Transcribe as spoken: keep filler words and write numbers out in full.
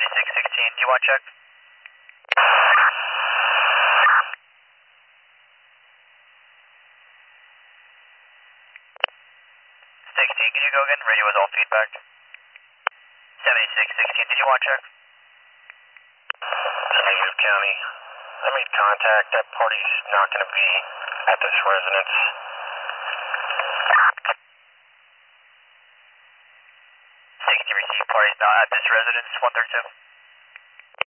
seventy-six sixteen, do you want to check? sixteen, can you go again? Radio was all feedback. seventy-six sixteen, did you want to check? Negative, County. I made contact. That party's not going to be at this residence. sixteen received, party's not at this residence, one thirty-two.